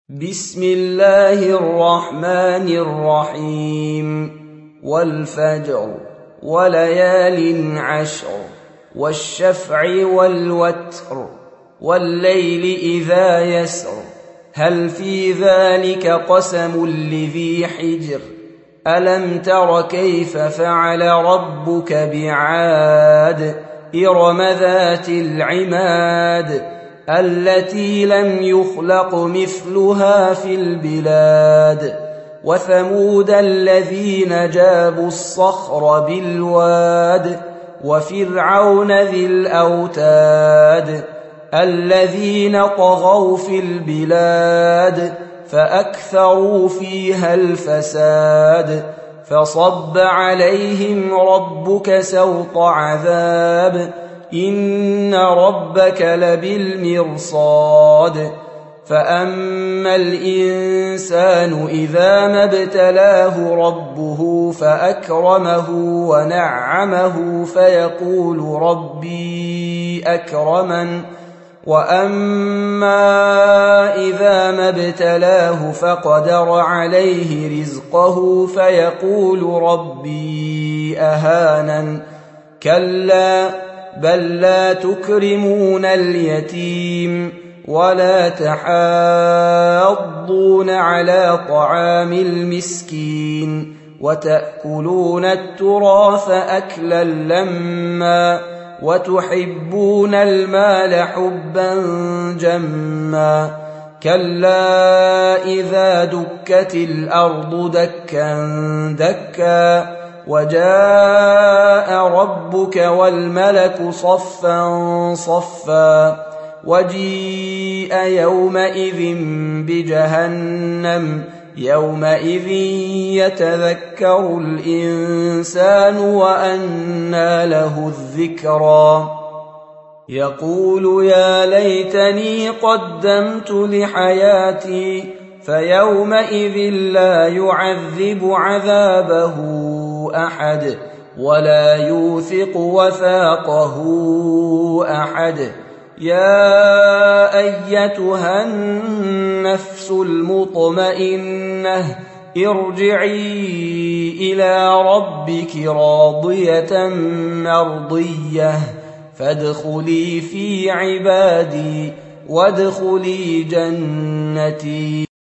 بسم الله الرحمن الرحيم والفجر وليال عشر والشفع والوتر والليل إذا يسر هل في ذلك قسم لذي حجر ألم تر كيف فعل ربك بعاد إرم ذات العماد التي لم يخلق مثلها في البلاد وثمود الذين جابوا الصخر بالواد وفرعون ذي الأوتاد الذين طغوا في البلاد فأكثروا فيها الفساد فصب عليهم ربك سوط عذاب إن ربك لبالمرصاد فأما الإنسان إذا ما ابتلاه ربه فأكرمه ونعمه فيقول ربي أكرمن وأما إذا ما ابتلاه فقدر عليه رزقه فيقول ربي أهانن كلا بل لا تكرمون اليتيم ولا تحاضون على طعام المسكين وتأكلون التراث أكلا لما وتحبون المال حبا جما كلا إذا دكت الأرض دكا دكا وجاء ربك والملك صفا صفا وجيء يومئذ بجهنم يومئذ يتذكر الإنسان وأنى له الذكرى يقول يا ليتني قدمت لحياتي فيومئذ لا يعذب عذابه أحد ولا يوثق وثاقه أحد يا أيتها النفس المطمئنة ارجعي إلى ربك راضية مرضية فادخلي في عبادي وادخلي جنتي.